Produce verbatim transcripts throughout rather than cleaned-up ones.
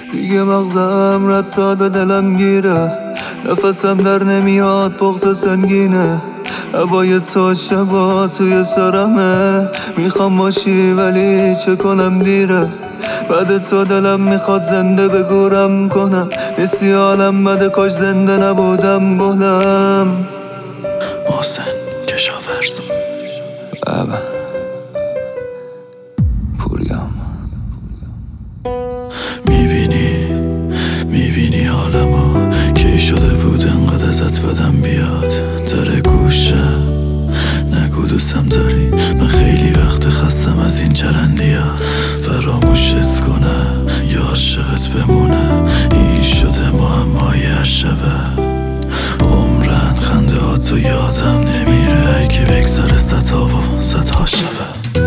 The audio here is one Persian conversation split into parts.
دیگه مغزم رد داده دلم گیره، نفسم در نمیاد بغض سنگینه. هوای تو شبا توی سرمه، میخوام باشی ولی چه کنم دیره. بعد تو دلم میخواد زنده بگورم کنم، نیستی حالم بده کاش زنده نبودم گلم. محسن کشاورز بابا پوریم. میبینی میبینی حالمو کی شده بود انقدر ازت بدم بیاد. داره گوشم نگو دوستم داری، من خیلی وقت خستم از این چرندیات. فراموشت کنم یا عاشقت بمونم، این شده معمای هر شبه. عمرن خنده ها تو یادم نمیره، اگه بگذره صدها و صدها شبه.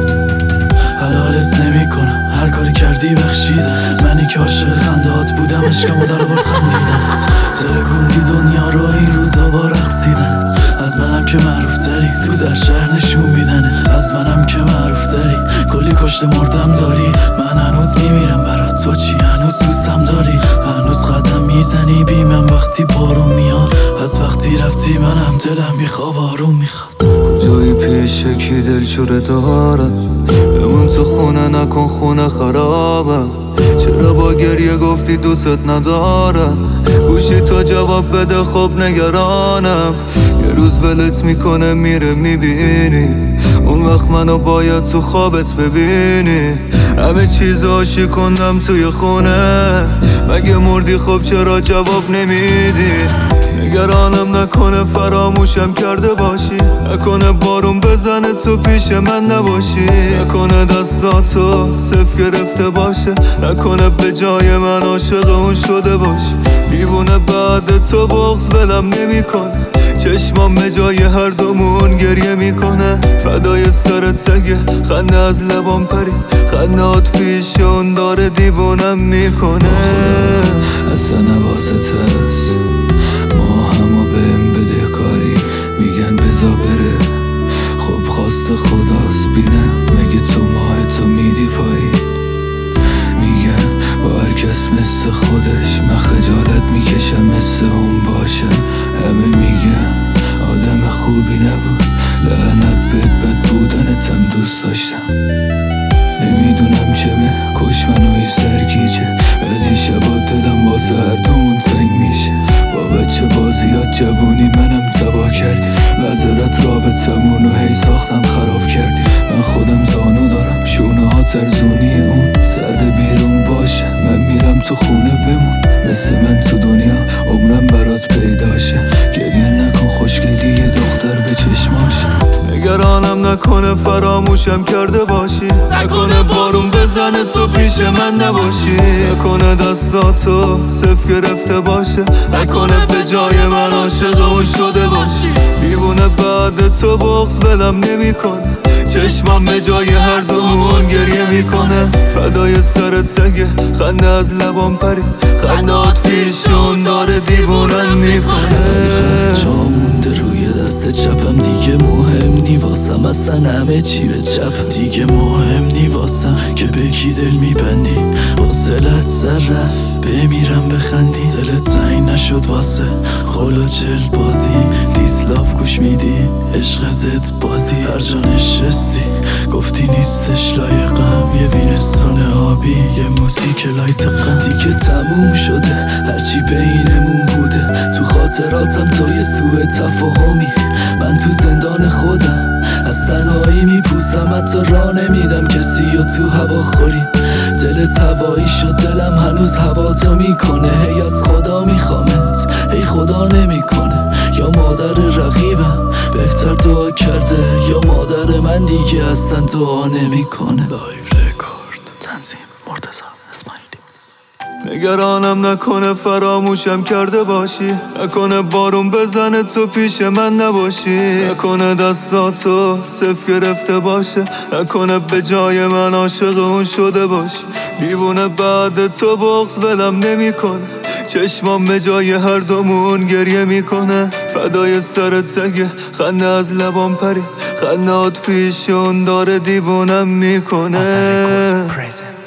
حلالت نمی کنم هر کاری کردی بخشیدم، منی که عاشق خندهات بودم عشقمو در برد خندیدنت. ترکوندی دنیا رو این روزا با رقصیدنت. از منم که معروف تری تو در شهر نشون میدنت. از منم که معروف تری کلی کشته مردم داری. من هنوز میمیرم برات، تو چی هنوز دوستم داری؟ هنوز قدم میزنی بی من وقتی بارون میاد. از وقتی رفتی منم دلم میخواب آروم میخواد. جایی پیشه کی دلشوره دارد، بمون تو خونه نکن خونه خرابم. چرا با گریه گفتی دوست ندارم، گوشی تو جواب بده خب نگرانم. یه روز ولت میکنه میره میبینی، اون وقت منو باید تو خوابت ببینی. همه چیز عاشی کندم توی خونه، مگه مردی خب چرا جواب نمیدی؟ نگرانم نکنه فراموشم کرده باشی، نکنه بارون بزنه تو پیش من نباشی، نکنه دستاتو صف گرفته باشه، نکنه به جای من عاشق اون شده باشی. دیوونه بعد تو بغض ولم نمیکنه، چشمام به جای هر دومون گریه میکنه. فدای سرت سگه خنده از لبام پرید، خندهات پیش اون داره دیوونم میکنه. اصلا نواسط هست ما همو بهم بده کاری، میگن بزا بره خب خواست خداست. بینم مگه تو ماه تو میدی پایی، میگن با هر کس مثل خودش، من خجالت میکشم مثل اون باشم. همه میگن آدم خوبی نبود، لعنت بهت بد بودنتم دوست داشتم. نمیدونم چمه کش منو این سرگیجه، بعضی شبا دلم واسه هر دومون تنگ میشه. با بچه بازیات جوونی منم تباه کردی، معذرت رابطمونو هی ساختم خراب کردی. من خودم زانو دارم شونه ها ترزونی اون، سرد بیرون باشه من میرم تو خونه بمون. مثل من تو دنیا عمرم برات پیداشه، گریه نکن خوشگلی یه دختر به چشماشه. نگرانم نکنه فراموشم کرده باشی، نکنه بارون بزنه تو پیش من نباشی، نکنه دستاتو صف گرفته باشه، نکنه به جای من عاشق اون شده باشی. دیوونه بعد تو بغض ولم نمیکنه، چشمام به جای هر دومون گریه میکنه. فدای سرت سگه خنده از لبام پرید، خندهات پیش اون داره دیوونم میکنه. جامونده روی دست چپم دیگه مهم نی واسم، اصلا همه چی به چپ دیگه مهم نی واسم. که به کی دل میبندی حوصلت سر رفت بمیرم بخندی. دلت زنگ نشد واسه خلو چل بازی، دیسلاف گوش میدی عشق زد بازی. هر جا نشستی گفتی نیستش لایقم، یه وینستون آبی یه موزیک لایت غم. دیگه تموم شده هرچی بینمون بوده، تو خاطراتم تو یه سوء تفاهمی. من تو زندان خودم از تنهایی میپوسم، حتی راه نمیدم کسی و تو هوا خوریم. دلت هوایی شد دلم هنوز هوا تو میکنه، هی از خدا میخوامت هی خدا نمیکنه. یا مادر رقیبم بهتر دعا کرده، یا مادر من دیگه اصلا دعا نمیکنه. لایو رکورد تنظیم مرتضی اسماعیلی. نگرانم نکنه فراموشم کرده باشی، نکنه بارون بزنه تو پیش من نباشی، نکنه دستاتو صف گرفته باشه، نکنه به جای من عاشق اون شده باشی. دیوونه بعد تو بغض ولم نمیکنه، چشمام به جای هر دومون گریه میکنه. فدای سرت سگه خنده از لبام پرید، خندهات پیش اون داره دیوونم میکنه.